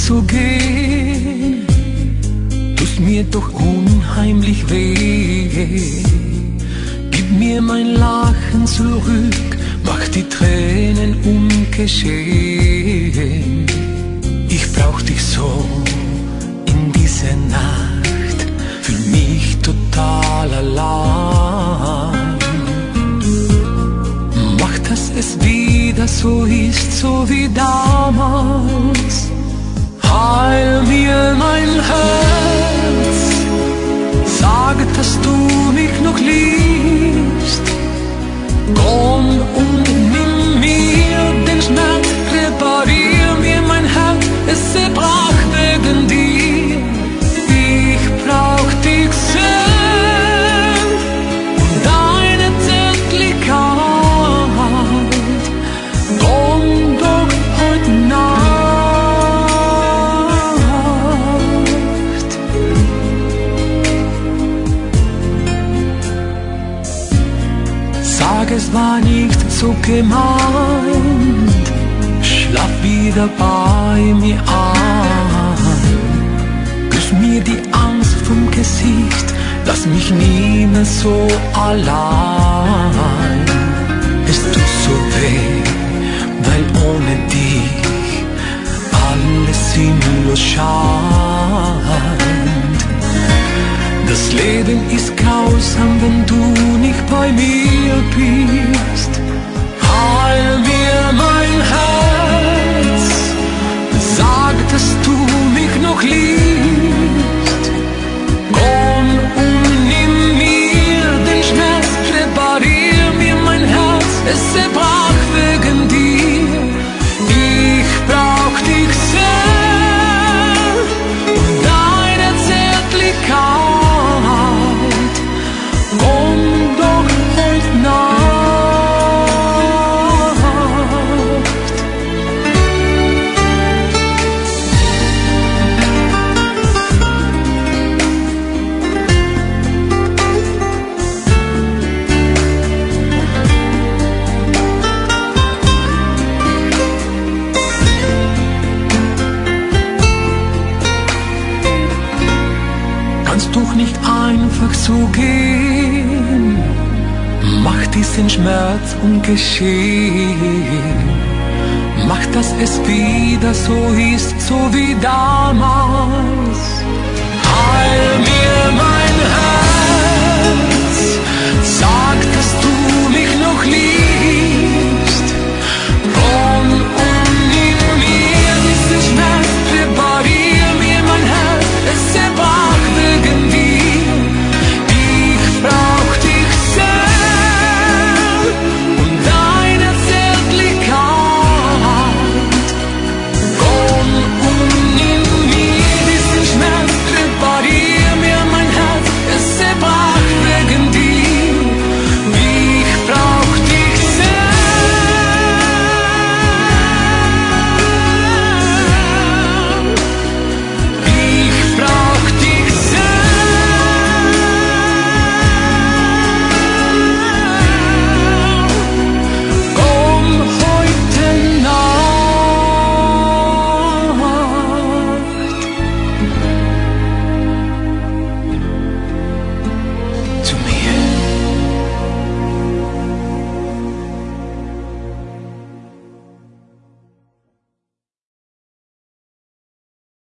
zu gehen, tust mir doch unheimlich weh. Gib mir mein Lachen zurück, mach die Tränen ungeschehen. Ich brauch dich so in dieser Nacht, fühl mich total allein. Mach, dass es wieder so ist, so wie damals. Heil mir mein Herz, sag, dass du mich noch liebst. Komm und nimm mir den Schmerz, reparier mir mein Herz, es zerbrach wegen dir. Ich brauch dich sehr und deine Zärtlichkeit. Komm doch heute Nacht. Sag, es war nicht so gemeint, schlaf wieder bei mir ein. Küss mir die Angst vom Gesicht, lass mich nie mehr so allein. Es tut so weh, weil ohne dich alles sinnlos scheint. Das Leben ist grausam, wenn du nicht bei mir bist. Heil mir mein Herz, sag, dass du mich noch liebst. Komm und nimm mir den Schmerz, reparier mir mein Herz, es zerbrach wegen dir. Ich brauch dich sehr und deine Zärtlichkeit. Komm doch heute Nacht. Kannst doch nicht einfach so gehen, mach diesen Schmerz ungeschehen. Mach, dass es wieder so ist, so wie damals. Heil mir mein Herz,